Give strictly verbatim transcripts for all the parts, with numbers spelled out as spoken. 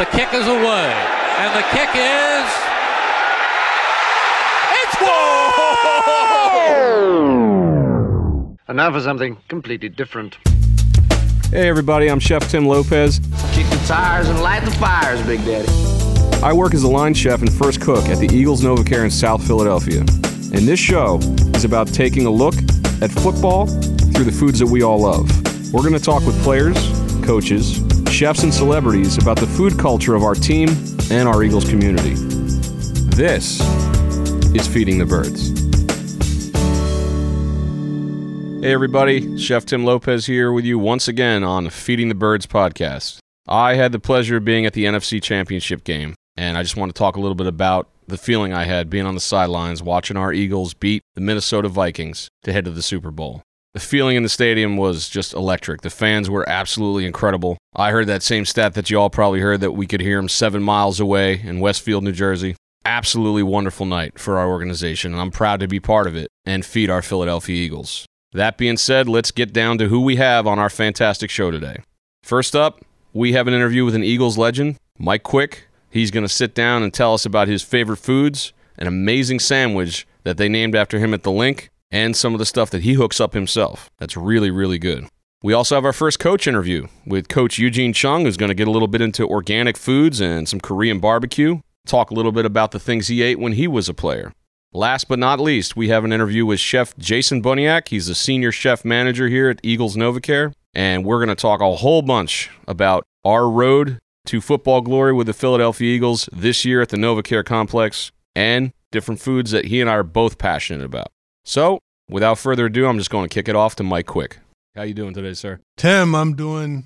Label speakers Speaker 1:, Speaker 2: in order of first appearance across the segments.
Speaker 1: The kick is away. And the kick is... It's goal!
Speaker 2: And now for something completely different.
Speaker 3: Hey everybody, I'm Chef Tim Lopez.
Speaker 4: Kick the tires and light the fires, Big Daddy.
Speaker 3: I work as a line chef and first cook at the Eagles NovaCare in South Philadelphia. And this show is about taking a look at football through the foods that we all love. We're going to talk with players, coaches, chefs, and celebrities about the food culture of our team and our Eagles community. This is Feeding the Birds. Hey everybody, Chef Tim Lopez here with you once again on Feeding the Birds podcast. I had the pleasure of being at the N F C Championship game, and I just want to talk a little bit about the feeling I had being on the sidelines watching our Eagles beat the Minnesota Vikings to head to the Super Bowl. The feeling in the stadium was just electric. The fans were absolutely incredible. I heard that same stat that you all probably heard, that we could hear them seven miles away in Westfield, New Jersey. Absolutely wonderful night for our organization, and I'm proud to be part of it and feed our Philadelphia Eagles. That being said, let's get down to who we have on our fantastic show today. First up, we have an interview with an Eagles legend, Mike Quick. He's going to sit down and tell us about his favorite foods, an amazing sandwich that they named after him at the Link, and some of the stuff that he hooks up himself. That's really, really good. We also have our first coach interview with Coach Eugene Chung, who's going to get a little bit into organic foods and some Korean barbecue, talk a little bit about the things he ate when he was a player. Last but not least, we have an interview with Chef Jason Buniak. He's the senior chef manager here at Eagles NovaCare, and we're going to talk a whole bunch about our road to football glory with the Philadelphia Eagles this year at the NovaCare complex, and different foods that he and I are both passionate about. So, without further ado, I'm just going to kick it off to Mike Quick. How you doing today, sir?
Speaker 5: Tim, I'm doing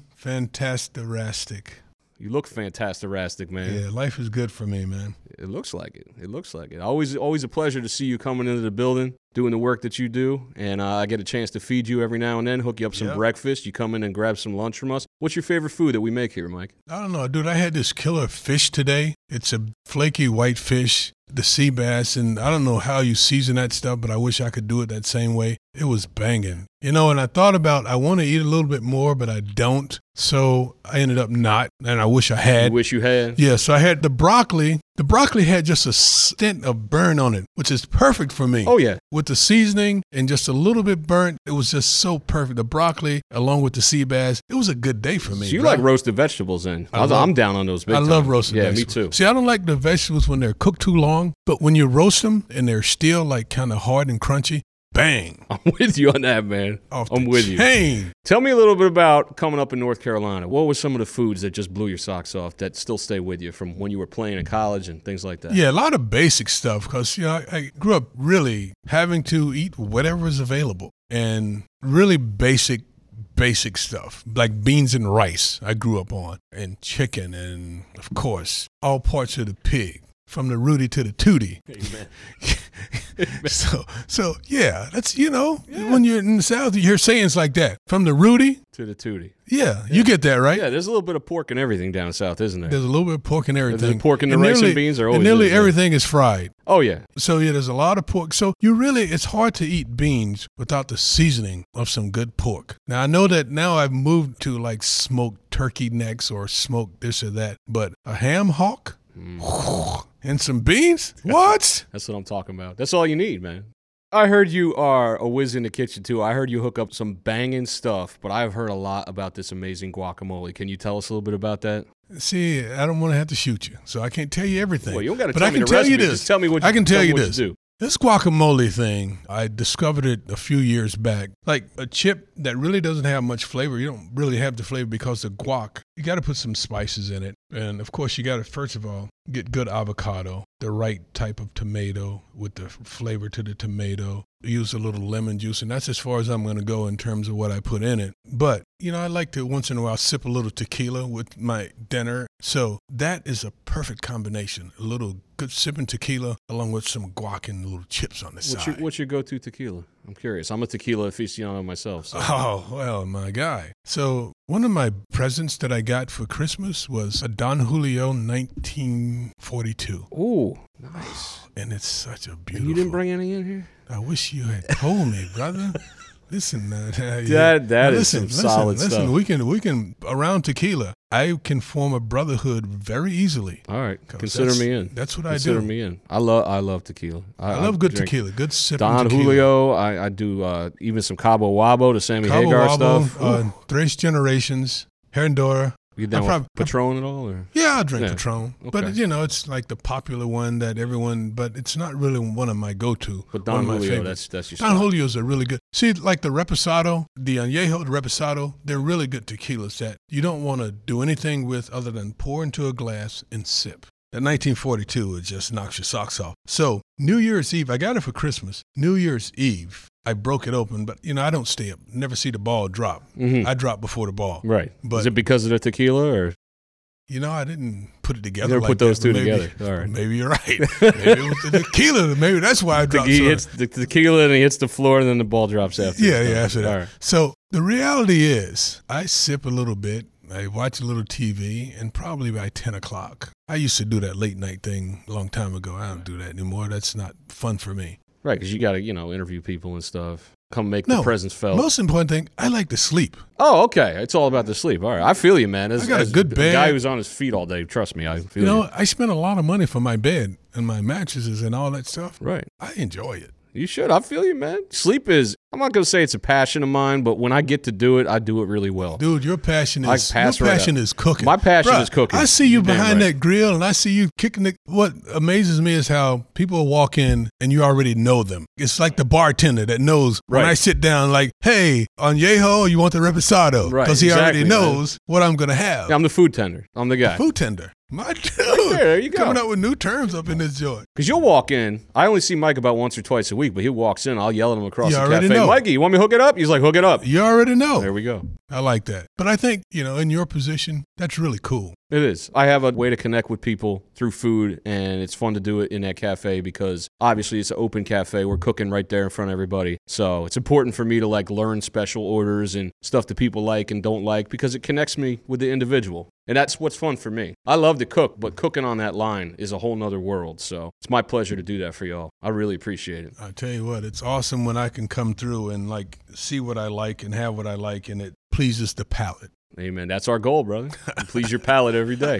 Speaker 5: fantastic.
Speaker 3: You look fantastic, man.
Speaker 5: Yeah, life is good for me, man.
Speaker 3: It looks like it. It looks like it. Always, always a pleasure to see you coming into the building, doing the work that you do, and uh, I get a chance to feed you every now and then, hook you up some
Speaker 5: yep.
Speaker 3: breakfast. You come in and grab some lunch from us. What's your favorite food that we make here, Mike?
Speaker 5: I don't know, dude. I had this killer fish today. It's a flaky white fish, the sea bass, and I don't know how you season that stuff, but I wish I could do it that same way. It was banging. You know, and I thought about, I want to eat a little bit more, but I don't. So I ended up not, and I wish I had.
Speaker 3: You wish you had?
Speaker 5: Yeah, so I had the broccoli. The broccoli had just a stint of burn on it, which is perfect for me.
Speaker 3: Oh, yeah.
Speaker 5: With the seasoning and just a little bit burnt, it was just so perfect. The broccoli, along with the sea bass, it was a good day for me.
Speaker 3: So you
Speaker 5: bro.
Speaker 3: like roasted vegetables then?
Speaker 5: I
Speaker 3: I'm
Speaker 5: love,
Speaker 3: down on those big
Speaker 5: I
Speaker 3: time.
Speaker 5: love roasted
Speaker 3: yeah,
Speaker 5: vegetables.
Speaker 3: Yeah, me too.
Speaker 5: See, I don't like the vegetables when they're cooked too long, but when you roast them and they're still like kind of hard and crunchy, bang.
Speaker 3: I'm with you on that, man.
Speaker 5: Off
Speaker 3: I'm
Speaker 5: the
Speaker 3: with
Speaker 5: chain.
Speaker 3: you. Tell me a little bit about coming up in North Carolina. What were some of the foods that just blew your socks off that still stay with you from when you were playing in college and things like that?
Speaker 5: Yeah, a lot of basic stuff because, you know, I, I grew up really having to eat whatever is available and really basic basic stuff like beans and rice I grew up on, and chicken, and, of course, all parts of the pig. From the Rudy to the Tootie.
Speaker 3: Amen.
Speaker 5: so, so yeah, that's, you know, yeah. When you're in the South, you hear sayings like that. From the Rudy
Speaker 3: to the Tootie.
Speaker 5: Yeah, yeah, you get that, right?
Speaker 3: Yeah, there's a little bit of pork and everything down south, isn't there?
Speaker 5: There's a little bit of pork and everything.
Speaker 3: There's pork in the
Speaker 5: and
Speaker 3: rice
Speaker 5: nearly,
Speaker 3: and beans are always
Speaker 5: and nearly
Speaker 3: is,
Speaker 5: everything is fried.
Speaker 3: Oh, yeah.
Speaker 5: So, yeah, there's a lot of pork. So, you really, it's hard to eat beans without the seasoning of some good pork. Now, I know that now I've moved to, like, smoked turkey necks or smoked this or that, but a ham hock? Mm. And some beans? What?
Speaker 3: That's what I'm talking about. That's all you need, man. I heard you are a whiz in the kitchen, too. I heard you hook up some banging stuff, but I've heard a lot about this amazing guacamole. Can you tell us a little bit about that?
Speaker 5: See, I don't want to have to shoot you, so I can't tell you everything.
Speaker 3: Well, you don't got to
Speaker 5: but
Speaker 3: tell
Speaker 5: I
Speaker 3: me
Speaker 5: can
Speaker 3: the
Speaker 5: tell
Speaker 3: recipe.
Speaker 5: you this.
Speaker 3: Just tell me what you,
Speaker 5: I can tell, tell you
Speaker 3: what
Speaker 5: this.
Speaker 3: You do.
Speaker 5: This guacamole thing, I discovered it a few years back. Like a chip that really doesn't have much flavor. You don't really have the flavor because the guac, you got to put some spices in it. And, of course, you got to, first of all, get good avocado, the right type of tomato with the flavor to the tomato. Use a little lemon juice, and that's as far as I'm going to go in terms of what I put in it. But, you know, I like to once in a while sip a little tequila with my dinner. So that is a perfect combination. A little good sipping tequila along with some guac and little chips on the
Speaker 3: what's
Speaker 5: side.
Speaker 3: Your, what's your go-to tequila? I'm curious. I'm a tequila aficionado myself. So.
Speaker 5: Oh, well, my guy. So one of my presents that I got for Christmas was a Don Julio nineteen forty-two.
Speaker 3: Ooh, nice.
Speaker 5: And it's such a beautiful.
Speaker 3: And you didn't bring any in here?
Speaker 5: I wish you had told me, brother. Listen, uh, yeah.
Speaker 3: That that
Speaker 5: Now,
Speaker 3: is
Speaker 5: listen,
Speaker 3: some
Speaker 5: listen,
Speaker 3: solid
Speaker 5: listen,
Speaker 3: stuff.
Speaker 5: We can we can around tequila. I can form a brotherhood very easily.
Speaker 3: All right,
Speaker 5: 'Cause
Speaker 3: consider
Speaker 5: that's-
Speaker 3: me in.
Speaker 5: That's what
Speaker 3: Consider
Speaker 5: I do.
Speaker 3: me in. I love I love tequila. I,
Speaker 5: I love good
Speaker 3: drink
Speaker 5: tequila, good sipping
Speaker 3: Don
Speaker 5: tequila.
Speaker 3: Julio. I, I do uh, even some Cabo Wabo, the Sammy
Speaker 5: Cabo
Speaker 3: Hagar
Speaker 5: Wabo,
Speaker 3: stuff.
Speaker 5: uh, Tres Generations, Herradura.
Speaker 3: You down
Speaker 5: I
Speaker 3: with
Speaker 5: prob-
Speaker 3: Patron at all? Or?
Speaker 5: Yeah, I'll drink
Speaker 3: Yeah.
Speaker 5: Patron.
Speaker 3: Okay.
Speaker 5: But, you know, it's like the popular one that everyone, but it's not really one of my go-to.
Speaker 3: But
Speaker 5: one
Speaker 3: Don
Speaker 5: of my
Speaker 3: Julio,
Speaker 5: favorites.
Speaker 3: that's that's your
Speaker 5: Don
Speaker 3: spot.
Speaker 5: Julio's a really good. See, like the Reposado, the Añejo, the Reposado, they're really good tequilas that you don't want to do anything with other than pour into a glass and sip. That nineteen forty-two, it just knocks your socks off. So New Year's Eve, I got it for Christmas. New Year's Eve, I broke it open, but, you know, I don't stay up. Never see the ball drop.
Speaker 3: Mhm.
Speaker 5: I drop before the ball.
Speaker 3: Right.
Speaker 5: But-
Speaker 3: is it because of the tequila or?
Speaker 5: You know, I didn't put it together.
Speaker 3: You never
Speaker 5: like
Speaker 3: put those
Speaker 5: that, but
Speaker 3: two
Speaker 5: maybe,
Speaker 3: together. All right.
Speaker 5: Maybe you're right. Maybe it was the tequila. Maybe that's why I dropped
Speaker 3: He
Speaker 5: so-
Speaker 3: hits the tequila and he hits the floor and then the ball drops after.
Speaker 5: Yeah, yeah, after that.
Speaker 3: All right.
Speaker 5: So the reality is, I sip a little bit. I watch a little T V, and probably by ten o'clock. I used to do that late night thing a long time ago. I don't do that anymore. That's not fun for me.
Speaker 3: Right, because you got to, you know, interview people and stuff. Come make
Speaker 5: No,
Speaker 3: the presence felt.
Speaker 5: Most important thing, I like to sleep.
Speaker 3: Oh, okay. It's all about the sleep. All right. I feel you, man. As,
Speaker 5: I got a
Speaker 3: as
Speaker 5: good bed.
Speaker 3: guy who's on his feet all day, trust me, I feel
Speaker 5: You
Speaker 3: you.
Speaker 5: know, I spend a lot of money for my bed and my mattresses and all that stuff.
Speaker 3: Right.
Speaker 5: I enjoy it.
Speaker 3: You should. I feel you, man. Sleep is, I'm not going to say it's a passion of mine, but when I get to do it, I do it really well.
Speaker 5: Dude, your passion
Speaker 3: I
Speaker 5: is
Speaker 3: pass
Speaker 5: your
Speaker 3: right
Speaker 5: passion
Speaker 3: up.
Speaker 5: is cooking.
Speaker 3: My passion
Speaker 5: Bruh,
Speaker 3: is cooking.
Speaker 5: I see you
Speaker 3: You're damn
Speaker 5: behind
Speaker 3: right.
Speaker 5: that grill, and I see you kicking the. What amazes me is how people walk in and you already know them. It's like the bartender that knows when
Speaker 3: Right.
Speaker 5: I sit down, like, "Hey, Añejo, you want the reposado?"
Speaker 3: Right,
Speaker 5: Because he
Speaker 3: exactly,
Speaker 5: already
Speaker 3: man.
Speaker 5: knows what I'm gonna have.
Speaker 3: Yeah, I'm the food tender. I'm the guy.
Speaker 5: Food tender, my dude.
Speaker 3: there you go.
Speaker 5: Coming up with new terms up in this joint.
Speaker 3: Because you'll walk in. I only see Mike about once or twice a week, but he walks in. I'll yell at him across
Speaker 5: You
Speaker 3: the
Speaker 5: already
Speaker 3: cafe.
Speaker 5: know.
Speaker 3: Mikey, you want me to hook it up? He's like, hook it up.
Speaker 5: You already know.
Speaker 3: There we go.
Speaker 5: I like that. But I think you know, in your position, that's really cool.
Speaker 3: It is. I have a way to connect with people through food, and it's fun to do it in that cafe because obviously it's an open cafe. We're cooking right there in front of everybody. So it's important for me to like learn special orders and stuff that people like and don't like because it connects me with the individual. And that's what's fun for me. I love to cook, but cooking on that line is a whole nother world. So it's my pleasure to do that for y'all. I really appreciate it.
Speaker 5: I tell you what, it's awesome when I can come through and like see what I like and have what I like, and it pleases the palate.
Speaker 3: Amen. That's our goal, brother. Please your palate every day.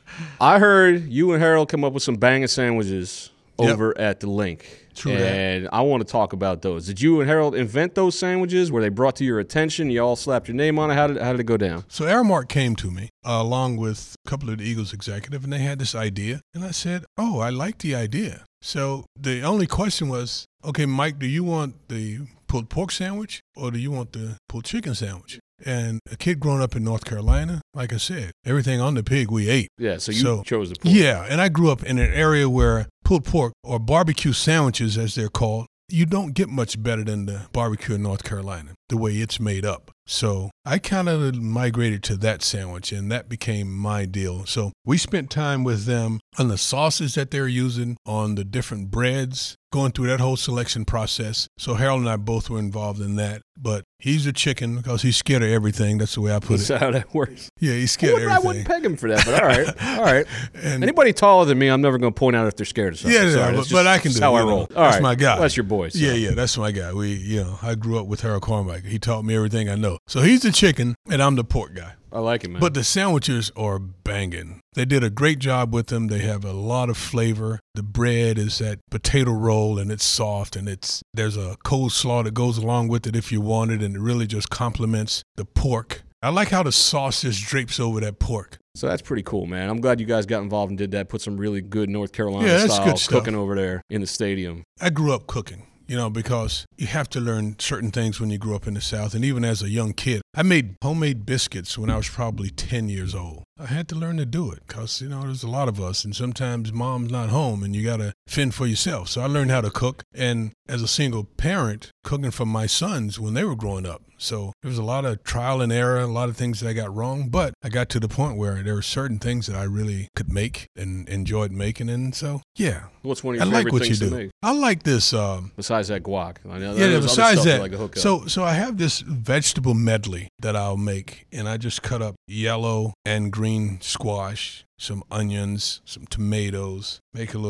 Speaker 3: I heard you and Harold come up with some banging sandwiches
Speaker 5: Yep.
Speaker 3: over at the Link.
Speaker 5: True that.
Speaker 3: and I want to talk about those. Did you and Harold invent those sandwiches? Were they brought to your attention? You all slapped your name on it? How did, how did it go down?
Speaker 5: So Aramark came to me uh, along with a couple of the Eagles executive, and they had this idea. And I said, oh, I like the idea. So the only question was, okay, Mike, do you want the pulled pork sandwich or do you want the pulled chicken sandwich? And a kid growing up in North Carolina, like I said, everything on the pig we ate.
Speaker 3: Yeah, so you
Speaker 5: So,
Speaker 3: chose the pork.
Speaker 5: Yeah, and I grew up in an area where pulled pork or barbecue sandwiches, as they're called, you don't get much better than the barbecue in North Carolina, the way it's made up. So I kind of migrated to that sandwich, and that became my deal. So we spent time with them on the sauces that they're using, on the different breads, going through that whole selection process. So Harold and I both were involved in that. But he's a chicken because he's scared of everything. That's the way I put
Speaker 3: That's
Speaker 5: it.
Speaker 3: how that works.
Speaker 5: Yeah, he's
Speaker 3: I
Speaker 5: scared of
Speaker 3: wouldn't, I
Speaker 5: everything.
Speaker 3: wouldn't peg him for that, but all right. All right.
Speaker 5: And-
Speaker 3: Anybody taller than me, I'm never going to point out if they're scared of something.
Speaker 5: Yeah,
Speaker 3: Sorry,
Speaker 5: yeah,
Speaker 3: that's
Speaker 5: but,
Speaker 3: just-
Speaker 5: but I can
Speaker 3: that's
Speaker 5: do
Speaker 3: how
Speaker 5: it.
Speaker 3: I
Speaker 5: you know.
Speaker 3: roll. All
Speaker 5: That's
Speaker 3: right.
Speaker 5: my guy.
Speaker 3: Well, that's your boy. So.
Speaker 5: Yeah, yeah, that's my guy. We, you know, I grew up with Harold Carmichael. He taught me everything I know. So he's the chicken, and I'm the pork guy.
Speaker 3: I like it, man.
Speaker 5: But the sandwiches are banging. They did a great job with them. They have a lot of flavor. The bread is that potato roll, and it's soft, and it's there's a coleslaw that goes along with it if you want it, and it really just complements the pork. I like how the sauce just drapes over that pork.
Speaker 3: So that's pretty cool, man. I'm glad you guys got involved and did that. Put some really good North Carolina
Speaker 5: Yeah, that's
Speaker 3: style
Speaker 5: good stuff.
Speaker 3: cooking over there in the stadium.
Speaker 5: I grew up cooking, you know, because you have to learn certain things when you grew up in the South. And even as a young kid, I made homemade biscuits when I was probably ten years old. I had to learn to do it because, you know, there's a lot of us, and sometimes mom's not home and you got to fend for yourself. So I learned how to cook. And as a single parent, cooking for my sons when they were growing up. So there was a lot of trial and error, a lot of things that I got wrong, but I got to the point where there were certain things that I really could make and enjoyed making. And so, yeah,
Speaker 3: What's one of
Speaker 5: I
Speaker 3: your
Speaker 5: like
Speaker 3: favorite
Speaker 5: what you
Speaker 3: things to
Speaker 5: do.
Speaker 3: make?
Speaker 5: I like this. Um,
Speaker 3: Besides that guac. I know
Speaker 5: yeah,
Speaker 3: there's other
Speaker 5: besides
Speaker 3: stuff
Speaker 5: that,
Speaker 3: like a hookup.
Speaker 5: so so I have this vegetable medley that I'll make, and I just cut up yellow and green squash, some onions, some tomatoes, make a little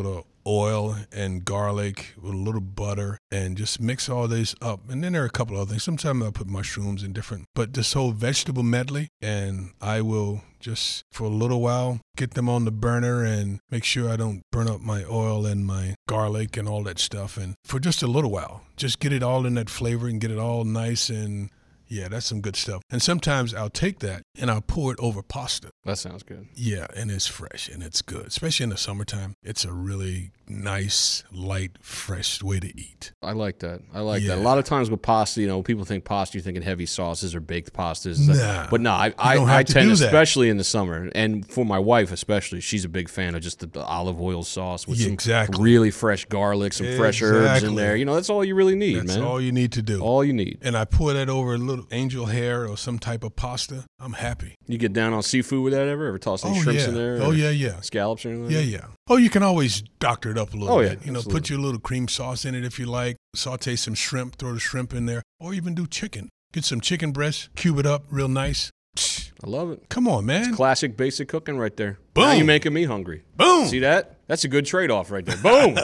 Speaker 5: oil and garlic with a little butter and just mix all these up. And then there are a couple other things. Sometimes I'll put mushrooms in different, but this whole vegetable medley, and I will just for a little while get them on the burner and make sure I don't burn up my oil and my garlic and all that stuff. And for just a little while, just get it all in that flavor and get it all nice and yeah, that's some good stuff. And sometimes I'll take that and I'll pour it over pasta.
Speaker 3: That sounds good.
Speaker 5: Yeah, and it's fresh and it's good, especially in the summertime. It's a really nice, light, fresh way to eat.
Speaker 3: I like that. I like
Speaker 5: Yeah.
Speaker 3: that. A lot of times with pasta, you know, people think pasta, you're thinking heavy sauces or baked pastas.
Speaker 5: Nah,
Speaker 3: but no, I,
Speaker 5: you
Speaker 3: I,
Speaker 5: don't
Speaker 3: I
Speaker 5: have to
Speaker 3: tend,
Speaker 5: do that.
Speaker 3: especially in the summer, and for my wife especially, she's a big fan of just the, the olive oil sauce with
Speaker 5: Yeah,
Speaker 3: some
Speaker 5: exactly.
Speaker 3: really fresh garlic, some fresh herbs in
Speaker 5: Exactly.
Speaker 3: there. You know, that's all you really need,
Speaker 5: That's
Speaker 3: man.
Speaker 5: all you need to do.
Speaker 3: All you need.
Speaker 5: And I pour that over a little angel hair or some type of pasta. I'm happy.
Speaker 3: You get down on seafood with that ever? Ever toss any
Speaker 5: Oh,
Speaker 3: shrimps
Speaker 5: yeah.
Speaker 3: in there?
Speaker 5: Oh,
Speaker 3: or
Speaker 5: yeah, yeah.
Speaker 3: Scallops or anything?
Speaker 5: Yeah, yeah. Oh, you can always doctor it up a little
Speaker 3: Oh, yeah,
Speaker 5: bit. You know,
Speaker 3: absolutely.
Speaker 5: put your little cream sauce in it if you like. Saute some shrimp, throw the shrimp in there. Or even do chicken. Get some chicken breast, cube it up real nice. Psh,
Speaker 3: I love it.
Speaker 5: come on, man.
Speaker 3: Classic basic cooking right there. Now
Speaker 5: Boom.
Speaker 3: you're making me hungry.
Speaker 5: Boom.
Speaker 3: See that? That's a good trade-off right there. Boom.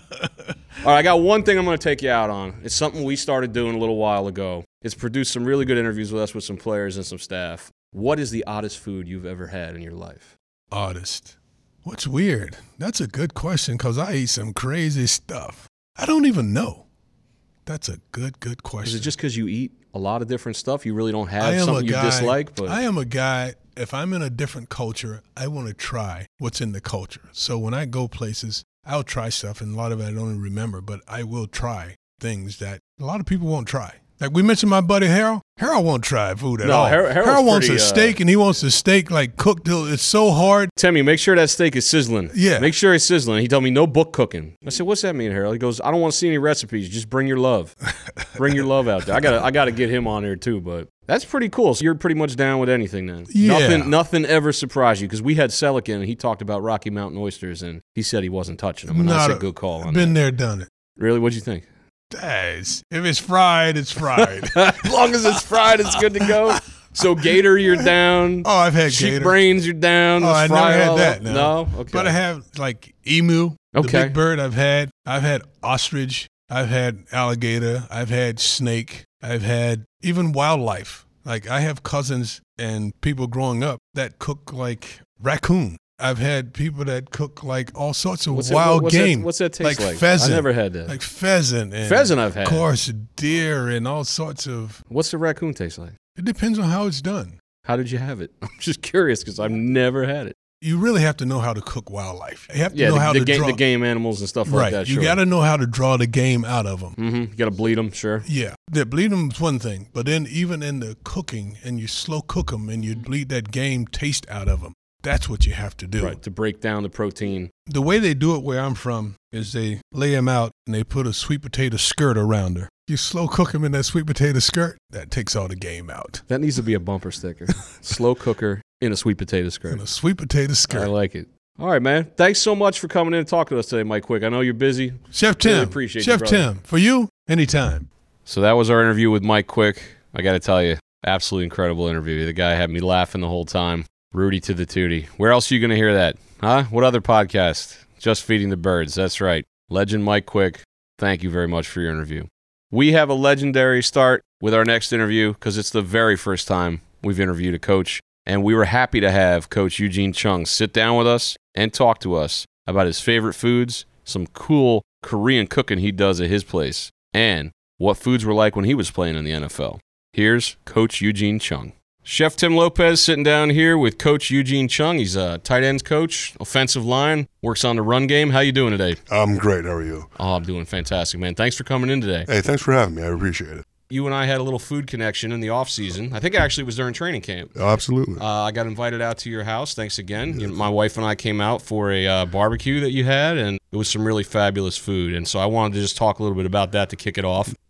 Speaker 3: All right, I got one thing I'm going to take you out on. It's something we started doing a little while ago. It's produced some really good interviews with us with some players and some staff. What is the oddest food you've ever had in your life?
Speaker 5: Artist. What's weird? That's a good question because I eat some crazy stuff. I don't even know. That's a good, good
Speaker 3: Is
Speaker 5: question.
Speaker 3: it just because you eat a lot of different stuff? You really don't
Speaker 5: I
Speaker 3: have
Speaker 5: am
Speaker 3: something
Speaker 5: a guy,
Speaker 3: you dislike? But
Speaker 5: I am a guy, if I'm in a different culture, I want to try what's in the culture. So when I go places, I'll try stuff, and a lot of it I don't even remember, but I will try things that a lot of people won't try. Like we mentioned my buddy Harold. Harold won't try food at
Speaker 3: No,
Speaker 5: all.
Speaker 3: Har- Harold's
Speaker 5: Harold wants
Speaker 3: pretty,
Speaker 5: a
Speaker 3: uh,
Speaker 5: steak, and he wants the steak like cooked till it's so hard.
Speaker 3: Timmy, make sure that steak is sizzling.
Speaker 5: Yeah.
Speaker 3: Make sure it's sizzling. He told me no book cooking. I said, what's that mean, Harold? He goes, I don't want to see any recipes. Just bring your love. Bring your love out there. I gotta I gotta get him on there too, but that's pretty cool. So you're pretty much down with anything then.
Speaker 5: Yeah.
Speaker 3: Nothing nothing ever surprised you because we had Selleck in and he talked about Rocky Mountain oysters and he said he wasn't touching them. And I
Speaker 5: Not
Speaker 3: said
Speaker 5: a-
Speaker 3: good call on
Speaker 5: Been
Speaker 3: that.
Speaker 5: there, done it.
Speaker 3: Really? What'd you think?
Speaker 5: Guys, if it's fried, it's fried.
Speaker 3: As long as it's fried, it's good to go. So gator, you're down.
Speaker 5: Oh, I've had
Speaker 3: Sheep
Speaker 5: gator.
Speaker 3: brains, you're down.
Speaker 5: Oh, I never
Speaker 3: Fry
Speaker 5: had
Speaker 3: all
Speaker 5: that.
Speaker 3: up.
Speaker 5: No.
Speaker 3: No? Okay.
Speaker 5: But I have like emu, the
Speaker 3: Okay.
Speaker 5: big bird I've had. I've had ostrich. I've had alligator. I've had snake. I've had even wildlife. Like I have cousins and people growing up that cook like raccoon. I've had people that cook like all sorts of
Speaker 3: What's that-
Speaker 5: wild
Speaker 3: what's that-
Speaker 5: game.
Speaker 3: what's that taste like?
Speaker 5: Pheasant.
Speaker 3: I never had that.
Speaker 5: Like pheasant and
Speaker 3: Pheasant I've had.
Speaker 5: Of course, deer and all sorts of.
Speaker 3: What's the raccoon taste like?
Speaker 5: It depends on how it's done.
Speaker 3: How did you have it? I'm just curious because I've never had it.
Speaker 5: You really have to know how to cook wildlife. You have to
Speaker 3: Yeah,
Speaker 5: know
Speaker 3: the,
Speaker 5: how
Speaker 3: the,
Speaker 5: to
Speaker 3: game,
Speaker 5: draw.
Speaker 3: the game animals and stuff
Speaker 5: right.
Speaker 3: like that.
Speaker 5: You
Speaker 3: Sure.
Speaker 5: got to know how to draw the game out of them.
Speaker 3: Mm-hmm. You got to bleed them, sure.
Speaker 5: Yeah, the bleed them is one thing, but then even in the cooking, and you slow cook them, and you bleed that game taste out of them. That's what you have to do.
Speaker 3: Right, to break down the protein.
Speaker 5: The way they do it where I'm from is they lay them out and they put a sweet potato skirt around her. You slow cook them in that sweet potato skirt, that takes all the game out.
Speaker 3: That needs to be a bumper sticker. Slow cooker in a sweet potato skirt.
Speaker 5: In a sweet potato
Speaker 3: I
Speaker 5: skirt.
Speaker 3: like it. All right, man. Thanks so much for coming in and talking to us today, Mike Quick. I know you're busy.
Speaker 5: Chef Tim.
Speaker 3: Really appreciate you,
Speaker 5: Chef
Speaker 3: brother.
Speaker 5: Tim. For you, anytime.
Speaker 3: So that was our interview with Mike Quick. I got to tell you, absolutely incredible interview. The guy had me laughing the whole time. Rudy to the tootie. Where else are you going to hear that? Huh? What other podcast? Just Feeding the Birds. That's right. Legend Mike Quick. Thank you very much for your interview. We have a legendary start with our next interview because it's the very first time we've interviewed a coach. And we were happy to have Coach Eugene Chung sit down with us and talk to us about his favorite foods, some cool Korean cooking he does at his place, and what foods were like when he was playing in the N F L. Here's Coach Eugene Chung. Chef Tim Lopez sitting down here with Coach Eugene Chung. He's a tight ends coach, offensive line, works on the run game. How you doing today?
Speaker 6: I'm great. How are you?
Speaker 3: Oh, I'm doing fantastic, man. Thanks for coming in today.
Speaker 6: Hey, thanks for having me. I appreciate it.
Speaker 3: You and I had a little food connection in the off season. I think actually it was during training camp.
Speaker 6: Oh, absolutely.
Speaker 3: Uh, I got invited out to your house. Thanks again. You know, my wife and I came out for a uh, barbecue that you had, and it was some really fabulous food. And so I wanted to just talk a little bit about that to kick it off.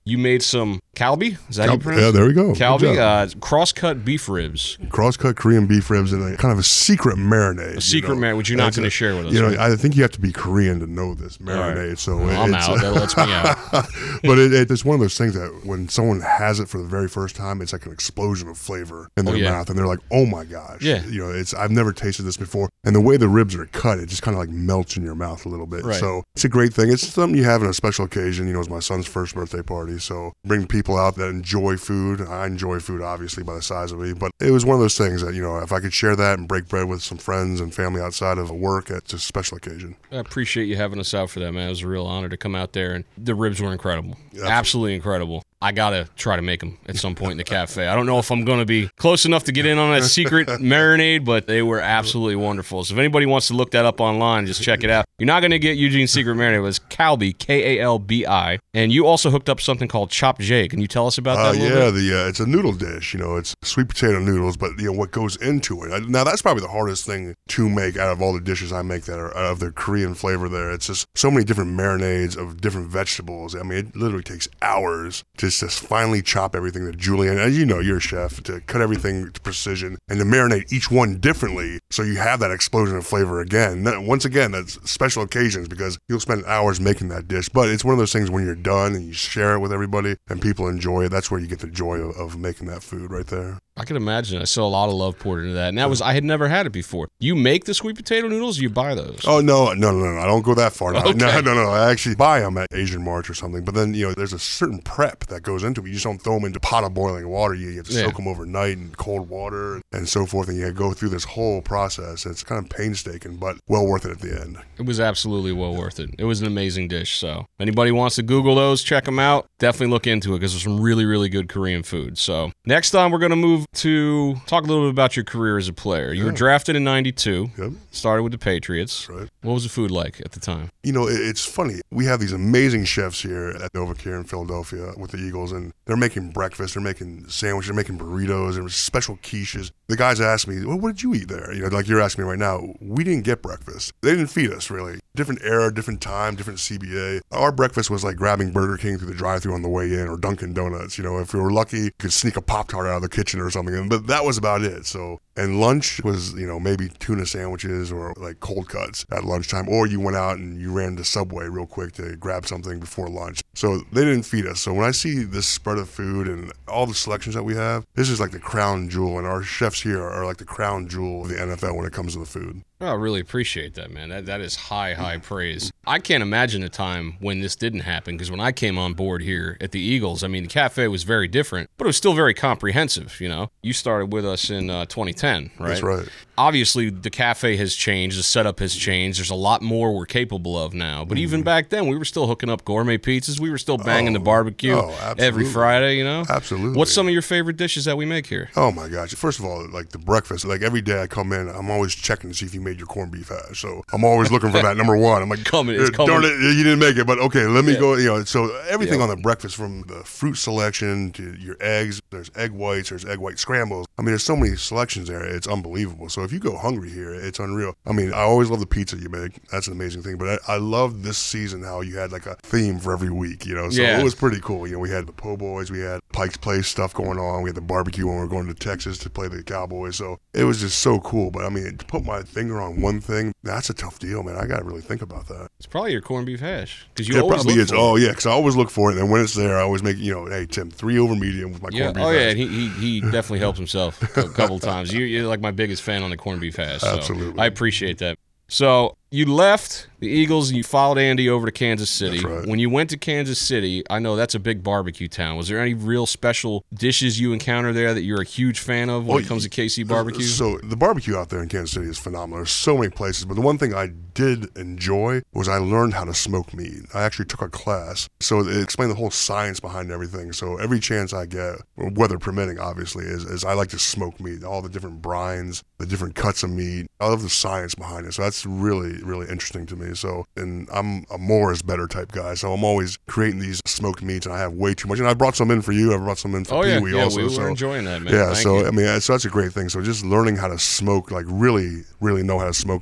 Speaker 3: you made some kalbi. Is that how
Speaker 6: Cal-
Speaker 3: you pronounce it?
Speaker 6: yeah, there we go. Good
Speaker 3: Kalbi,
Speaker 6: job.
Speaker 3: uh, cross-cut beef ribs.
Speaker 6: Cross-cut Korean beef ribs and a kind of a secret marinade.
Speaker 3: A secret
Speaker 6: you know?
Speaker 3: marinade, which you're not
Speaker 6: It's
Speaker 3: going to
Speaker 6: a-
Speaker 3: share with us.
Speaker 6: You know,
Speaker 3: right?
Speaker 6: I think you have to be Korean to know this
Speaker 3: All
Speaker 6: marinade.
Speaker 3: right.
Speaker 6: So
Speaker 3: Well, I'm
Speaker 6: it's,
Speaker 3: out. That lets me out.
Speaker 6: but it, it, it's one of those things that when someone has it for the very first time, it's like an explosion of flavor in their
Speaker 3: Oh, yeah.
Speaker 6: mouth, and they're like, "Oh my gosh!"
Speaker 3: Yeah.
Speaker 6: You know, it's I've never tasted this before, and the way the ribs are cut, it just kind of like melts in your mouth a little bit.
Speaker 3: Right.
Speaker 6: So it's a great thing. It's something you have on a special occasion. You know, it's my son's first birthday party, so bring people out that enjoy food. I enjoy food, obviously, by the size of me, but it was one of those things that, you know, if I could share that and break bread with some friends and family outside of work, it's a special occasion.
Speaker 3: I appreciate you having us out for that, man. It was a real honor to come out there, and the ribs were incredible.
Speaker 6: Yeah,
Speaker 3: Absolutely incredible. I got to try to make them at some point in the cafe. I don't know if I'm going to be close enough to get in on that secret marinade, but they were absolutely wonderful. So if anybody wants to look that up online, just check it out. You're not going to get Eugene's secret marinade. It was Kalbi, K A L B I. And you also hooked up something called Chopped Jay. Can you tell us about that
Speaker 6: Uh,
Speaker 3: a little
Speaker 6: yeah,
Speaker 3: bit?
Speaker 6: the uh, it's a noodle dish. You know, it's sweet potato noodles, but you know what goes into it. Now that's probably the hardest thing to make out of all the dishes I make that are of the Korean flavor. There, it's just so many different marinades of different vegetables. I mean, it literally takes hours to just finally chop everything to julienne. As you know, you're a chef, to cut everything to precision and to marinate each one differently, so you have that explosion of flavor again. That- Once again, that's special occasions because you'll spend hours making that dish. But it's one of those things when you're done and you share it with everybody and people enjoy it. That's where you get the joy of, of making that food right there.
Speaker 3: I can imagine. I saw a lot of love poured into that. And that was, I had never had it before. You make the sweet potato noodles or you buy those?
Speaker 6: Oh, no, no, no, no. I don't go that far. No,
Speaker 3: Okay.
Speaker 6: no, no, no. I actually buy them at Asian March or something. But then, you know, there's a certain prep that goes into it. You just don't throw them into a pot of boiling water. You, you have to
Speaker 3: Yeah.
Speaker 6: soak them overnight in cold water and so forth. And you go through this whole process. It's kind of painstaking, but well worth it at the end.
Speaker 3: It was absolutely well worth it. It was an amazing dish. So if anybody wants to Google those, check them out. Definitely look into it because there's some really, really good Korean food. So next time we're going to move to talk a little bit about your career as a player. You were
Speaker 6: Yeah.
Speaker 3: drafted in ninety-two,
Speaker 6: Yep.
Speaker 3: started with the Patriots.
Speaker 6: Right.
Speaker 3: What was the food like at the time?
Speaker 6: You know, it, it's funny. We have these amazing chefs here at Novacare in Philadelphia with the Eagles, and they're making breakfast, they're making sandwiches, they're making burritos, and special quiches. The guys asked me, well, what did you eat there? You know, like you're asking me right now, we didn't get breakfast. They didn't feed us, really. Different era, different time, different C B A. Our breakfast was like grabbing Burger King through the drive-thru on the way in, or Dunkin' Donuts. You know, if we were lucky, you could sneak a Pop-Tart out of the kitchen or something, but that was about it. So, and lunch was, you know, maybe tuna sandwiches or like cold cuts at lunchtime, or you went out and you ran to Subway real quick to grab something before lunch. So they didn't feed us. So when I see this spread of food and all the selections that we have, this is like the crown jewel, and our chefs here are like the crown jewel of the N F L when it comes to the food.
Speaker 3: Well, I really appreciate that, man. That That is high, high praise. I can't imagine a time when this didn't happen because when I came on board here at the Eagles, I mean, the cafe was very different, but it was still very comprehensive, you know? You started with us in uh, twenty ten, right?
Speaker 6: That's right.
Speaker 3: Obviously, the cafe has changed. The setup has changed. There's a lot more we're capable of now. But even back then, we were still hooking up gourmet pizzas. We were still banging
Speaker 6: Oh,
Speaker 3: the barbecue
Speaker 6: oh,
Speaker 3: every
Speaker 6: absolutely.
Speaker 3: Friday, you know?
Speaker 6: Absolutely.
Speaker 3: What's some of your favorite dishes that we make here?
Speaker 6: Oh my gosh. First of all, like the breakfast, like every day I come in, I'm always checking to see if you made your corned beef hash. So I'm always looking for that number one. I'm like,
Speaker 3: Coming, it's
Speaker 6: "Eh, darn
Speaker 3: coming."
Speaker 6: it, you didn't make it, but okay, let me
Speaker 3: Yeah.
Speaker 6: go, you know, so everything
Speaker 3: Yeah.
Speaker 6: on the breakfast from the fruit selection to your eggs, there's egg whites, there's egg white scrambles. I mean, there's so many selections there. It's unbelievable. So if you go hungry here, it's unreal. I mean, I always love the pizza you make. That's an amazing thing. But I, I love this season how you had like a theme for every week, you know, so
Speaker 3: Yeah.
Speaker 6: it was pretty cool. You know, we had the po' boys, we had Pike's Place stuff going on. We had the barbecue when we were going to Texas to play the Cowboys. So it was just so cool. But I mean, to put my finger on one thing, that's a tough deal, man. I got to really think about that.
Speaker 3: It's probably your corned beef hash because you
Speaker 6: It
Speaker 3: always
Speaker 6: probably
Speaker 3: look
Speaker 6: is.
Speaker 3: for
Speaker 6: Oh,
Speaker 3: it.
Speaker 6: yeah, because I always look for it. And when it's there, I always make, you know, hey, Tim, three over medium with my
Speaker 3: Yeah.
Speaker 6: corned beef
Speaker 3: Oh, yeah.
Speaker 6: hash.
Speaker 3: And he, he, he definitely helps himself a couple times. You, you're like my biggest fan on the corned beef hash. So
Speaker 6: Absolutely.
Speaker 3: I appreciate that. So you left the Eagles and you followed Andy over to Kansas City.
Speaker 6: That's right.
Speaker 3: When you went to Kansas City, I know that's a big barbecue town. Was there any real special dishes you encountered there that you're a huge fan of when
Speaker 6: Oh,
Speaker 3: it comes to K C barbecue?
Speaker 6: So the barbecue out there in Kansas City is phenomenal. There's so many places, but the one thing I did enjoy was I learned how to smoke meat. I actually took a class, so it explained the whole science behind everything. So every chance I get, weather permitting, obviously, is, is I like to smoke meat, all the different brines, the different cuts of meat. I love the science behind it. So that's really, really interesting to me. So, and I'm a more is better type guy. So I'm always creating these smoked meats, and I have way too much. And I brought some in for you. I brought some in for
Speaker 3: oh, yeah.
Speaker 6: Pee-wee
Speaker 3: yeah
Speaker 6: also.
Speaker 3: we were
Speaker 6: so.
Speaker 3: enjoying that, man.
Speaker 6: Yeah,
Speaker 3: Thank
Speaker 6: so
Speaker 3: you.
Speaker 6: I mean, so that's a great thing. So just learning how to smoke, like really, really know how to smoke meat.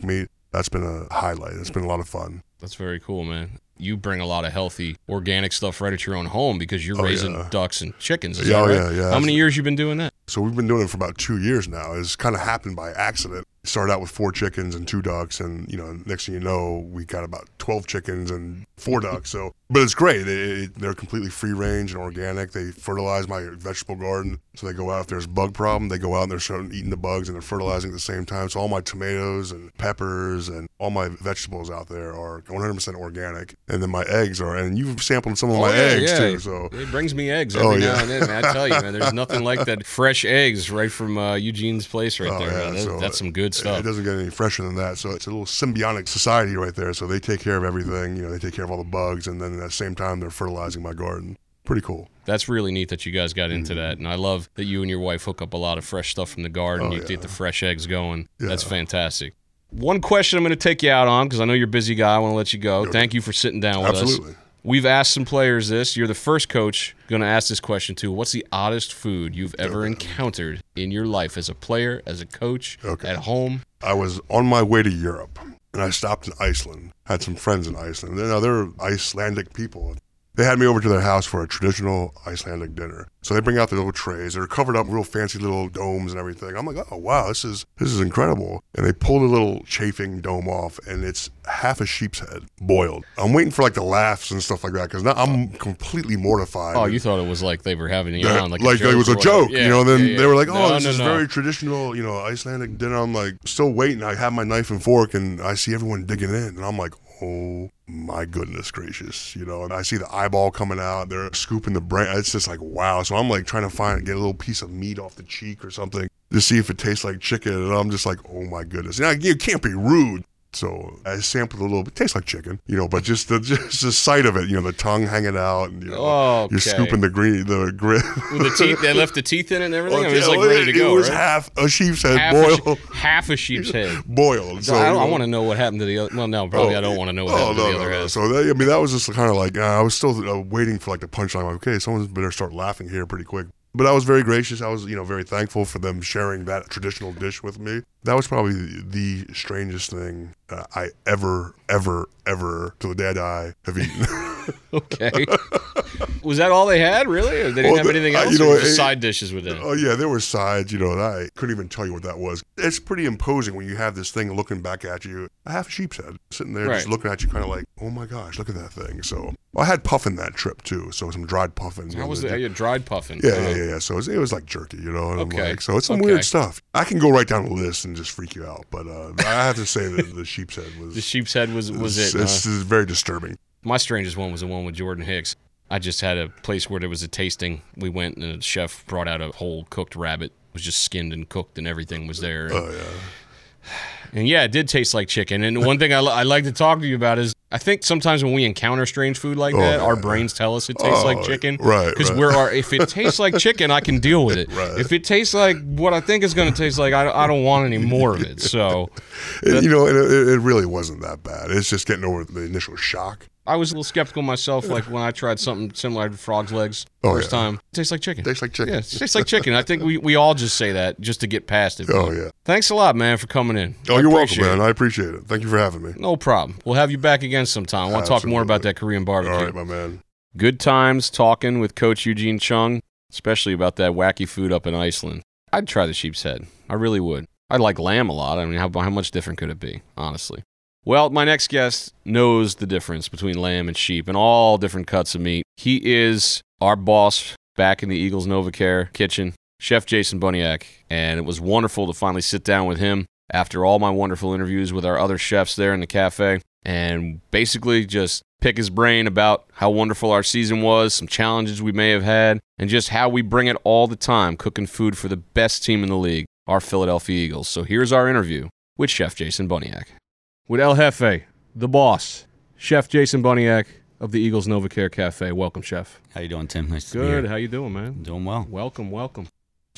Speaker 6: that's been a highlight. It's been a lot of fun.
Speaker 3: That's very cool, man. You bring a lot of healthy, organic stuff right at your own home because you're
Speaker 6: Oh,
Speaker 3: raising
Speaker 6: yeah.
Speaker 3: ducks and chickens. Is
Speaker 6: Yeah,
Speaker 3: that
Speaker 6: oh,
Speaker 3: right?
Speaker 6: yeah, yeah.
Speaker 3: How many years you been doing that?
Speaker 6: So we've been doing it for about two years now. It's kind of happened by accident. Started out with four chickens and two ducks, and you know, next thing you know, we got about twelve chickens and four ducks. So, but it's great. It, it, they're completely free range and organic. They fertilize my vegetable garden, so they go out. If there's a bug problem, they go out and they're starting eating the bugs and they're fertilizing at the same time. So all my tomatoes and peppers and all my vegetables out there are one hundred percent organic. And then my eggs are, and you've sampled some of
Speaker 3: Oh,
Speaker 6: my
Speaker 3: yeah,
Speaker 6: eggs
Speaker 3: yeah.
Speaker 6: too. So
Speaker 3: It brings me eggs every
Speaker 6: Oh,
Speaker 3: now
Speaker 6: yeah.
Speaker 3: and then, man. I tell you, man, there's nothing like that fresh eggs right from uh, Eugene's place right
Speaker 6: Oh,
Speaker 3: there.
Speaker 6: yeah,
Speaker 3: man. That-
Speaker 6: so
Speaker 3: that's some good
Speaker 6: It
Speaker 3: stuff.
Speaker 6: doesn't get any fresher than that. So it's a little symbiotic society right there. So they take care of everything. You know, they take care of all the bugs, and then at the same time, they're fertilizing my garden. Pretty cool.
Speaker 3: That's really neat that you guys got into that. And I love that you and your wife hook up a lot of fresh stuff from the garden.
Speaker 6: Oh,
Speaker 3: you
Speaker 6: yeah.
Speaker 3: get the fresh eggs going. That's
Speaker 6: Yeah.
Speaker 3: fantastic. One question I'm going to take you out on because I know you're a busy guy. I want to let you go. Thank you for sitting down with us.
Speaker 6: Absolutely.
Speaker 3: We've asked some players this. You're the first coach going to ask this question too. What's the oddest food you've ever encountered in your life as a player, as a coach,
Speaker 6: Okay.
Speaker 3: at home?
Speaker 6: I was on my way to Europe, and I stopped in Iceland. Had some friends in Iceland. You know, they're Icelandic people. They had me over to their house for a traditional Icelandic dinner. So they bring out their little trays. They're covered up in real fancy little domes and everything. I'm like, oh, wow, this is this is incredible. And they pull the little chafing dome off, and it's half a sheep's head boiled. I'm waiting for like the laughs and stuff like that because now I'm completely mortified.
Speaker 3: Oh, you thought it was like they were having you
Speaker 6: Yeah,
Speaker 3: on, like,
Speaker 6: like
Speaker 3: a joke
Speaker 6: it was
Speaker 3: or
Speaker 6: a
Speaker 3: whatever.
Speaker 6: joke,
Speaker 3: Yeah,
Speaker 6: you know. Then
Speaker 3: yeah, yeah.
Speaker 6: they were like, "Oh,
Speaker 3: No,
Speaker 6: this
Speaker 3: no,
Speaker 6: is
Speaker 3: no.
Speaker 6: very traditional, you know, Icelandic dinner." I'm like, still waiting. I have my knife and fork, and I see everyone digging in, and I'm like, "Oh my goodness gracious!" You know. And I see the eyeball coming out. They're scooping the brain. It's just like, wow. So I'm like trying to find get a little piece of meat off the cheek or something to see if it tastes like chicken, and I'm just like, "Oh my goodness!" Now you can't be rude. So I sampled a little bit. It tastes like chicken, you know, but just the just the sight of it, you know, the tongue hanging out, and you know,
Speaker 3: Okay.
Speaker 6: you're scooping the green, the grit.
Speaker 3: With the teeth, they left the teeth in it and everything. I mean, it's like
Speaker 6: Okay,
Speaker 3: ready to
Speaker 6: it,
Speaker 3: go,
Speaker 6: It was
Speaker 3: right?
Speaker 6: half a sheep's head
Speaker 3: half, a
Speaker 6: boiled.
Speaker 3: she- half a sheep's head.
Speaker 6: boiled. So,
Speaker 3: I,
Speaker 6: you
Speaker 3: I
Speaker 6: know.
Speaker 3: want to know what happened to the other. Well, no, probably I don't want to know what
Speaker 6: Oh,
Speaker 3: happened
Speaker 6: no,
Speaker 3: to the
Speaker 6: no,
Speaker 3: other
Speaker 6: no.
Speaker 3: head.
Speaker 6: So that, I mean, that was just kind of like uh, I was still uh, waiting for like the punchline. Like, okay, someone better start laughing here pretty quick. But I was very gracious. I was, you know, very thankful for them sharing that traditional dish with me. That was probably the, the strangest thing uh, I ever, ever, ever, till the day I die, have eaten.
Speaker 3: Okay. Was that all they had, really? Or they didn't
Speaker 6: Well,
Speaker 3: have
Speaker 6: the-
Speaker 3: anything
Speaker 6: uh,
Speaker 3: else?
Speaker 6: you
Speaker 3: or
Speaker 6: know,
Speaker 3: just
Speaker 6: it-
Speaker 3: side dishes with it?
Speaker 6: Oh yeah, there were sides, you know, and I couldn't even tell you what that was. It's pretty imposing when you have this thing looking back at you, a half a sheep's head, sitting there just
Speaker 3: Right.
Speaker 6: looking at you kind of like, oh my gosh, look at that thing. So well, I had puffin that trip too, so some dried puffin.
Speaker 3: How was the, you dried puffin?
Speaker 6: Yeah,
Speaker 3: Uh,
Speaker 6: yeah, yeah, yeah. So it was, it was like jerky, you know. And
Speaker 3: Okay.
Speaker 6: I'm like, so it's some
Speaker 3: Okay.
Speaker 6: weird stuff. I can go right down the list and just freak you out, but uh, I have to say that the sheep's head was
Speaker 3: The sheep's head was, was
Speaker 6: it's,
Speaker 3: it.
Speaker 6: It's,
Speaker 3: huh?
Speaker 6: it's very disturbing.
Speaker 3: My strangest one was the one with Jordan Hicks. I just had a place where there was a tasting. We went and a chef brought out a whole cooked rabbit. It was just skinned and cooked and everything was there. And,
Speaker 6: Oh yeah.
Speaker 3: and yeah, it did taste like chicken. And one thing I, li- I like to talk to you about is I think sometimes when we encounter strange food like
Speaker 6: Oh,
Speaker 3: that,
Speaker 6: yeah.
Speaker 3: our brains tell us it tastes
Speaker 6: Oh,
Speaker 3: like chicken.
Speaker 6: right,
Speaker 3: Because
Speaker 6: right.
Speaker 3: we're our, if it tastes like chicken, I can deal with it.
Speaker 6: Right.
Speaker 3: If it tastes like what I think it's going to taste like, I, I don't want any more of it. So
Speaker 6: It- you know, and it, it really wasn't that bad. It's just getting over the initial shock.
Speaker 3: I was a little skeptical myself, like when I tried something similar to frog's legs
Speaker 6: Oh,
Speaker 3: first
Speaker 6: yeah.
Speaker 3: time. It tastes like chicken.
Speaker 6: Tastes like chicken.
Speaker 3: Yeah, it tastes like chicken. I think we, we all just say that just to get past it.
Speaker 6: Oh yeah.
Speaker 3: Thanks a lot, man, for coming in.
Speaker 6: Oh,
Speaker 3: I
Speaker 6: you're welcome,
Speaker 3: appreciate
Speaker 6: man.
Speaker 3: it.
Speaker 6: I appreciate it. Thank you for having me.
Speaker 3: No problem. We'll have you back again sometime. I want to talk more about that Korean barbecue.
Speaker 6: All right, my man.
Speaker 3: Good times talking with Coach Eugene Chung, especially about that wacky food up in Iceland. I'd try the sheep's head. I really would. I like lamb a lot. I mean, how, how much different could it be, honestly? Well, my next guest knows the difference between lamb and sheep and all different cuts of meat. He is our boss back in the Eagles NovaCare kitchen, Chef Jason Buniak, and it was wonderful to finally sit down with him after all my wonderful interviews with our other chefs there in the cafe and basically just pick his brain about how wonderful our season was, some challenges we may have had, and just how we bring it all the time, cooking food for the best team in the league, our Philadelphia Eagles. So here's our interview with Chef Jason Buniak. With El Jefe, the boss, Chef Jason Buniak of the Eagles NovaCare Cafe. Welcome, Chef.
Speaker 7: How you doing, Tim? Nice to be
Speaker 3: Good.
Speaker 7: here.
Speaker 3: How you doing, man?
Speaker 7: Doing well.
Speaker 3: Welcome, welcome.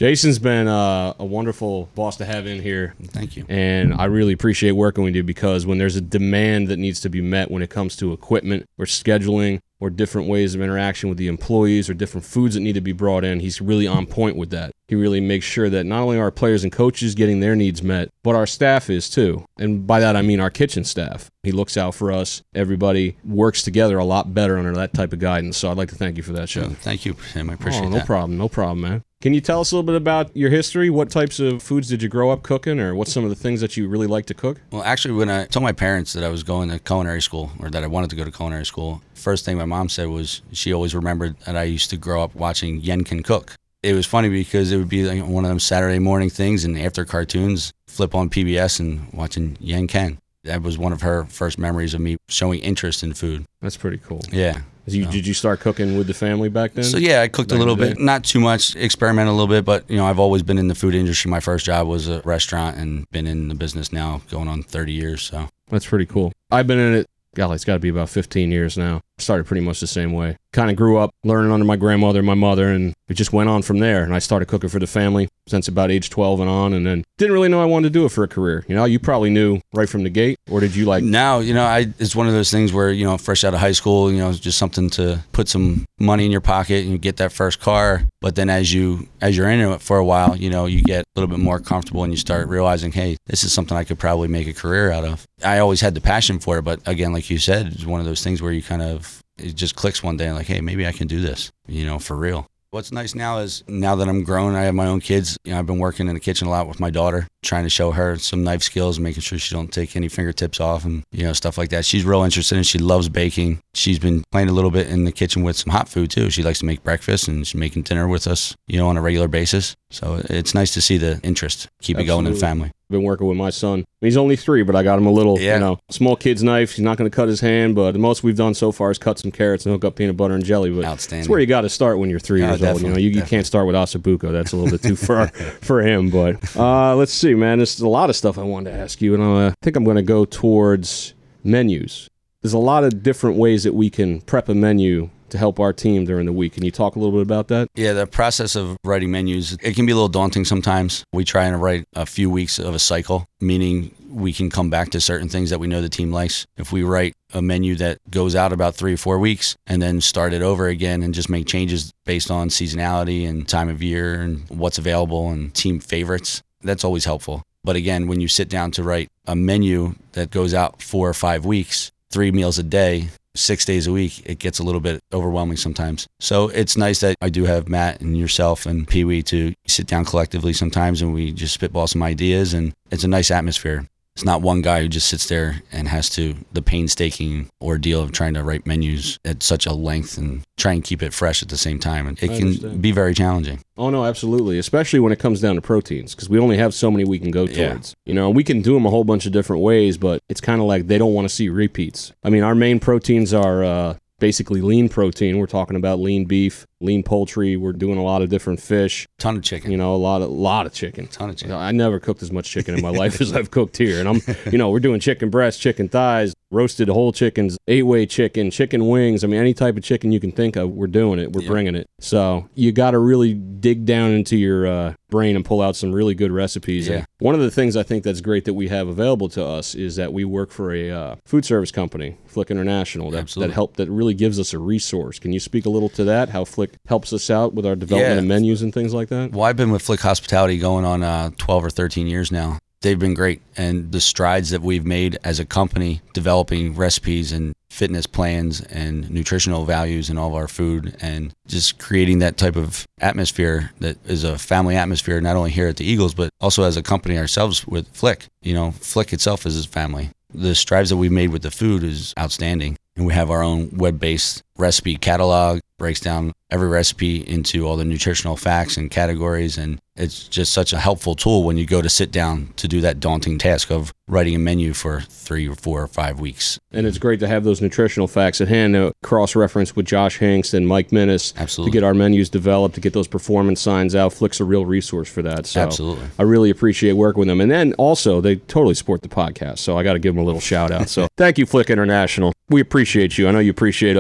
Speaker 3: Jason's been uh, a wonderful boss to have in here.
Speaker 7: Thank you.
Speaker 3: And I really appreciate working with you because when there's a demand that needs to be met when it comes to equipment or scheduling or different ways of interaction with the employees or different foods that need to be brought in, he's really on point with that. He really makes sure that not only are our players and coaches getting their needs met, but our staff is too. And by that I mean our kitchen staff. He looks out for us. Everybody works together a lot better under that type of guidance. So I'd like to thank you for that, Chef.
Speaker 7: Thank you, Tim. I appreciate
Speaker 3: oh, no
Speaker 7: that.
Speaker 3: No problem. No problem, man. Can you tell us a little bit about your history? What types of foods did you grow up cooking, or what's some of the things that you really like to cook?
Speaker 7: Well, actually, when I told my parents that I was going to culinary school, or that I wanted to go to culinary school, first thing my mom said was she always remembered that I used to grow up watching Yen Can Cook. It was funny because it would be like one of them Saturday morning things, and after cartoons, flip on P B S and watching Yen Can. That was one of her first memories of me showing interest in food.
Speaker 3: That's pretty cool.
Speaker 7: Yeah.
Speaker 3: You,
Speaker 7: so.
Speaker 3: Did you start cooking with the family back then?
Speaker 7: So yeah, I cooked
Speaker 3: back
Speaker 7: a little bit, not too much, experiment a little bit, but you know, I've always been in the food industry. My first job was a restaurant and been in the business now going on thirty years. So
Speaker 3: that's pretty cool. I've been in it, golly, it's got to be about fifteen years now. Started pretty much the same way. Kind of grew up learning under my grandmother and my mother, and it just went on from there. And I started cooking for the family since about age twelve and on, and then didn't really know I wanted to do it for a career. You know, you probably knew right from the gate, or did you like?
Speaker 7: Now, you know, I it's one of those things where, you know, fresh out of high school, you know, it's just something to put some money in your pocket and you get that first car. But then as you as you're in it for a while, you know, you get a little bit more comfortable and you start realizing, hey, this is something I could probably make a career out of. I always had the passion for it, but again, like you said, it's one of those things where you kind of it just clicks one day and like, hey, maybe I can do this, you know, for real. What's nice now is now that I'm grown, I have my own kids. You know, I've been working in the kitchen a lot with my daughter, trying to show her some knife skills, making sure she don't take any fingertips off and, you know, stuff like that. She's real interested in it. She loves baking. She's been playing a little bit in the kitchen with some hot food too. She likes to make breakfast and she's making dinner with us, you know, on a regular basis. So it's nice to see the interest, keep
Speaker 3: Absolutely.
Speaker 7: it going in the family.
Speaker 3: Been working with my son. He's only three, but I got him a little,
Speaker 7: yeah.
Speaker 3: you know, small kid's knife. He's not going to cut his hand, but the most we've done so far is cut some carrots and hook up peanut butter and jelly. But
Speaker 7: outstanding.
Speaker 3: That's where you got to start when you're three
Speaker 7: Oh,
Speaker 3: years old. You know, you, you can't start with ossobuco. That's a little bit too far for him. But uh, let's see, man. There's a lot of stuff I wanted to ask you, and uh, I think I'm going to go towards menus. There's a lot of different ways that we can prep a menu to help our team during the week. Can you talk a little bit about that?
Speaker 7: Yeah, the process of writing menus, it can be a little daunting sometimes. We try and write a few weeks of a cycle, meaning we can come back to certain things that we know the team likes. If we write a menu that goes out about three or four weeks and then start it over again and just make changes based on seasonality and time of year and what's available and team favorites, that's always helpful. But again, when you sit down to write a menu that goes out four or five weeks, three meals a day, six days a week, it gets a little bit overwhelming sometimes. So it's nice that I do have Matt and yourself and Pee Wee to sit down collectively sometimes and we just spitball some ideas, and it's a nice atmosphere. It's not one guy who just sits there and has to, the painstaking ordeal of trying to write menus at such a length and try and keep it fresh at the same time. And it
Speaker 3: I
Speaker 7: can
Speaker 3: understand.
Speaker 7: be very challenging.
Speaker 3: Oh, no, absolutely. Especially when it comes down to proteins, because we only have so many we can go
Speaker 7: Yeah.
Speaker 3: towards. You know, we can do them a whole bunch of different ways, but it's kind of like they don't want to see repeats. I mean, our main proteins are uh, basically lean protein. We're talking about lean beef, lean poultry. We're doing a lot of different fish.
Speaker 7: Ton of chicken.
Speaker 3: You know, a lot of lot of chicken.
Speaker 7: Ton of chicken.
Speaker 3: I never cooked as much chicken in my life as I've cooked here. And I'm, you know, we're doing chicken breasts, chicken thighs, roasted whole chickens, eight-way chicken, chicken wings. I mean, any type of chicken you can think of, we're doing it. We're
Speaker 7: Yeah.
Speaker 3: bringing it. So you got to really dig down into your uh, brain and pull out some really good recipes.
Speaker 7: Yeah.
Speaker 3: And one of the things I think that's great that we have available to us is that we work for a uh, food service company, Flick International, that,
Speaker 7: Absolutely.
Speaker 3: that help that really gives us a resource. Can you speak a little to that? How Flick helps us out with our development
Speaker 7: Yeah.
Speaker 3: of menus and things like that?
Speaker 7: Well, I've been with Flick Hospitality going on uh, twelve or thirteen years now. They've been great. And the strides that we've made as a company, developing recipes and fitness plans and nutritional values in all of our food, and just creating that type of atmosphere that is a family atmosphere, not only here at the Eagles, but also as a company ourselves with Flick. You know, Flick itself is his family. The strides that we've made with the food is outstanding. And we have our own web-based recipe catalog, breaks down every recipe into all the nutritional facts and categories. And it's just such a helpful tool when you go to sit down to do that daunting task of writing a menu for three or four or five weeks.
Speaker 3: And it's great to have those nutritional facts at hand to cross-reference with Josh Hanks and Mike Minnis
Speaker 7: Absolutely.
Speaker 3: to get our menus developed, to get those performance signs out. Flick's a real resource for that. So
Speaker 7: Absolutely.
Speaker 3: I really appreciate working with them. And then also, they totally support the podcast, so I got to give them a little shout-out. So thank you, Flick International. We appreciate you. I know you appreciate us, but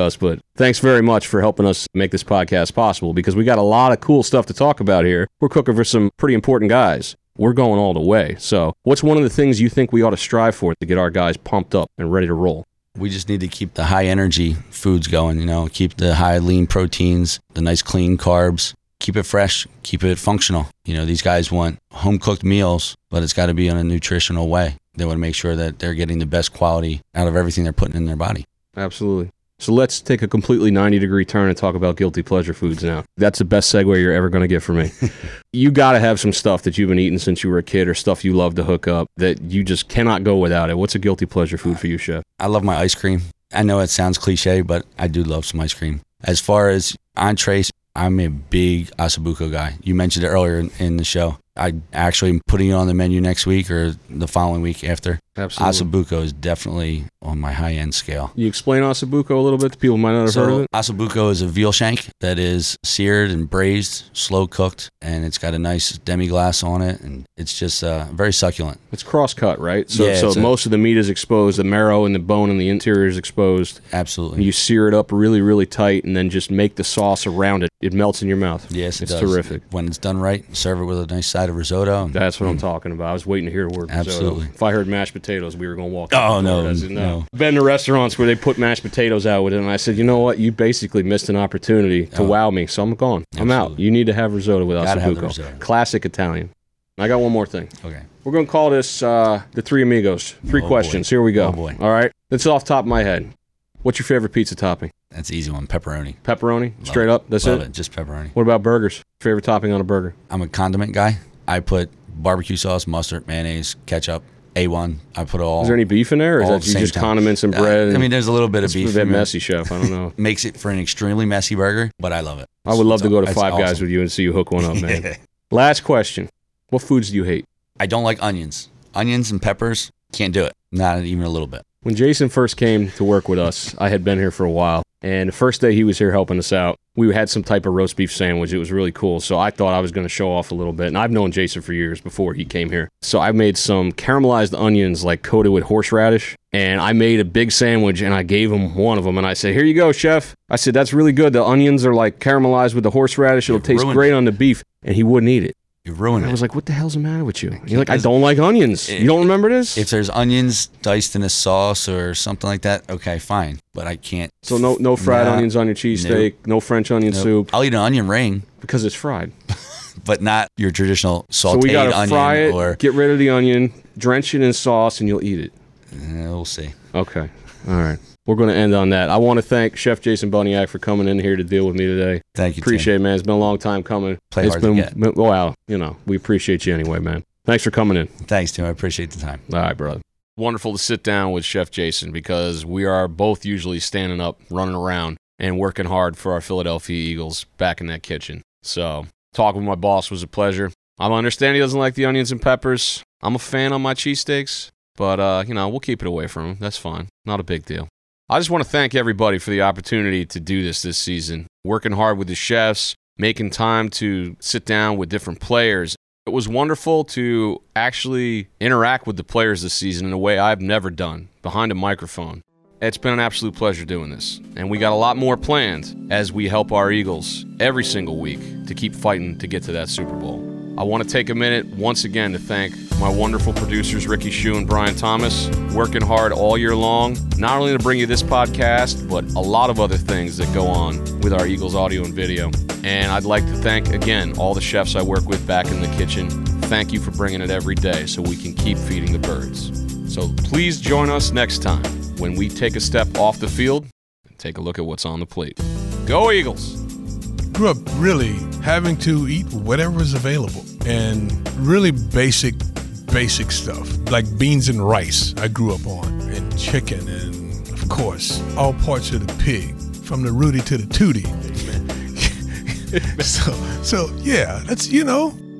Speaker 3: Thanks very much for helping us make this podcast possible, because we got a lot of cool stuff to talk about here. We're cooking for some pretty important guys. We're going all the way. So what's one of the things you think we ought to strive for to get our guys pumped up and ready to roll?
Speaker 7: We just need to keep the high energy foods going, you know, keep the high lean proteins, the nice clean carbs, keep it fresh, keep it functional. You know, these guys want home cooked meals, but it's got to be in a nutritional way. They want to make sure that they're getting the best quality out of everything they're putting in their body.
Speaker 3: Absolutely. So let's take a completely ninety degree turn and talk about guilty pleasure foods now. That's the best segue you're ever going to get from me. You got to have some stuff that you've been eating since you were a kid, or stuff you love to hook up that you just cannot go without it. What's a guilty pleasure food for you, Chef?
Speaker 7: I love my ice cream. I know it sounds cliche, but I do love some ice cream. As far as entrees, I'm a big Ossobuco guy. You mentioned it earlier in, in the show. I actually am putting it on the menu next week or the following week after.
Speaker 3: Absolutely.
Speaker 7: Ossobuco is definitely on my high-end scale.
Speaker 3: You explain Ossobuco a little bit to people who might not have
Speaker 7: so,
Speaker 3: heard of it?
Speaker 7: Ossobuco is a veal shank that is seared and braised, slow-cooked, and it's got a nice demi-glace on it, and it's just uh, very succulent.
Speaker 3: It's cross-cut, right? So,
Speaker 7: Yeah,
Speaker 3: so
Speaker 7: it's a-
Speaker 3: most of the meat is exposed, the marrow and the bone and the interior is exposed.
Speaker 7: Absolutely.
Speaker 3: You sear it up really, really tight, and then just make the sauce around it. It melts in your mouth.
Speaker 7: Yes, it
Speaker 3: it's
Speaker 7: does.
Speaker 3: terrific.
Speaker 7: When it's done right, serve it with a nice side of risotto. and-
Speaker 3: That's what I'm talking about. I was waiting to hear the word risotto.
Speaker 7: Absolutely.
Speaker 3: If I heard mashed potatoes, we were going to walk.
Speaker 7: Oh,
Speaker 3: out the
Speaker 7: no,
Speaker 3: door. I said,
Speaker 7: no.
Speaker 3: I've been to restaurants where they put mashed potatoes out with it, and I said, you know what? You basically missed an opportunity to
Speaker 7: Oh.
Speaker 3: wow me, so I'm gone. I'm out.
Speaker 7: Absolutely.
Speaker 3: You need to have risotto with
Speaker 7: Gotta have the
Speaker 3: Ossobuco.
Speaker 7: risotto.
Speaker 3: Classic Italian. I got one more thing.
Speaker 7: Okay.
Speaker 3: We're going to call this uh, the Three Amigos. Three
Speaker 7: Oh,
Speaker 3: questions.
Speaker 7: boy.
Speaker 3: Here we go.
Speaker 7: Oh, boy.
Speaker 3: All right. It's off the top of my head. What's your favorite pizza topping?
Speaker 7: That's an easy one. Pepperoni.
Speaker 3: Pepperoni?
Speaker 7: Love
Speaker 3: Straight
Speaker 7: it.
Speaker 3: up? That's
Speaker 7: Love
Speaker 3: it?
Speaker 7: it. Just pepperoni.
Speaker 3: What about burgers? Favorite topping on a burger?
Speaker 7: I'm a condiment guy. I put barbecue sauce, mustard, mayonnaise, ketchup, A one. I put it all.
Speaker 3: Is there any beef in there, or is
Speaker 7: all
Speaker 3: that
Speaker 7: at the
Speaker 3: you
Speaker 7: same
Speaker 3: just
Speaker 7: time.
Speaker 3: condiments and
Speaker 7: Uh,
Speaker 3: bread?
Speaker 7: I
Speaker 3: and-
Speaker 7: mean, there's a little bit of
Speaker 3: It's
Speaker 7: beef.
Speaker 3: a bit
Speaker 7: in there.
Speaker 3: messy, Chef. I don't know.
Speaker 7: Makes it for an extremely messy burger, but I love it.
Speaker 3: I would love to go to
Speaker 7: It's
Speaker 3: Five Guys
Speaker 7: awesome.
Speaker 3: with you and see you hook one up, man. Last question. What foods do you hate?
Speaker 7: I don't like onions. Onions and peppers, can't do it. Not even a little bit.
Speaker 3: When Jason first came to work with us, I had been here for a while, and the first day he was here helping us out, we had some type of roast beef sandwich. It was really cool, so I thought I was going to show off a little bit, and I've known Jason for years before he came here. So I made some caramelized onions, like coated with horseradish, and I made a big sandwich, and I gave him one of them, and I said, here you go, chef. I said, that's really good. The onions are like caramelized with the horseradish. It'll
Speaker 7: You
Speaker 3: taste
Speaker 7: ruined
Speaker 3: great
Speaker 7: it.
Speaker 3: on the beef, and he wouldn't eat it.
Speaker 7: You ruined
Speaker 3: And I
Speaker 7: it.
Speaker 3: was like, what the hell's the matter with you? He's like, I don't like onions. You don't remember this?
Speaker 7: If there's onions diced in a sauce or something like that, okay, fine. But I can't.
Speaker 3: So no no fried
Speaker 7: Nah.
Speaker 3: onions on your cheesesteak, no French onion
Speaker 7: Nope.
Speaker 3: soup,
Speaker 7: I'll eat an onion ring,
Speaker 3: because it's fried.
Speaker 7: but not your traditional sauteed
Speaker 3: So we gotta
Speaker 7: onion
Speaker 3: fry it,
Speaker 7: or.
Speaker 3: get rid of the onion, drench it in sauce, and you'll eat it.
Speaker 7: Eh, we'll see.
Speaker 3: Okay. All right. We're going to end on that. I want to thank Chef Jason Buniak for coming in here to deal with me today.
Speaker 7: Thank you.
Speaker 3: Appreciate it, man. It's been a long time coming.
Speaker 7: Play
Speaker 3: it's
Speaker 7: hard to
Speaker 3: been,
Speaker 7: get.
Speaker 3: been- wow, you know, we appreciate you anyway, man. Thanks for coming in.
Speaker 7: Tim. Thanks, Tim. I appreciate the time.
Speaker 3: All right, brother. Wonderful to sit down with Chef Jason, because we are both usually standing up, running around, and working hard for our Philadelphia Eagles back in that kitchen. So talking with my boss was a pleasure. I understand he doesn't like the onions and peppers. I'm a fan on my cheesesteaks, but, uh, you know, we'll keep it away from him. That's fine. Not a big deal. I just want to thank everybody for the opportunity to do this this season. Working hard with the chefs, making time to sit down with different players. It was wonderful to actually interact with the players this season in a way I've never done, behind a microphone. It's been an absolute pleasure doing this. And we got a lot more planned as we help our Eagles every single week to keep fighting to get to that Super Bowl. I want to take a minute once again to thank my wonderful producers, Ricky Shue and Brian Thomas, working hard all year long, not only to bring you this podcast, but a lot of other things that go on with our Eagles audio and video. And I'd like to thank, again, all the chefs I work with back in the kitchen. Thank you for bringing it every day so we can keep feeding the birds. So please join us next time when we take a step off the field and take a look at what's on the plate. Go Eagles!
Speaker 5: Grew up really having to eat whatever is available, and really basic, basic stuff like beans and rice I grew up on, and chicken, and of course, all parts of the pig, from the Rudy to the Tootie. so, so yeah, that's, you know,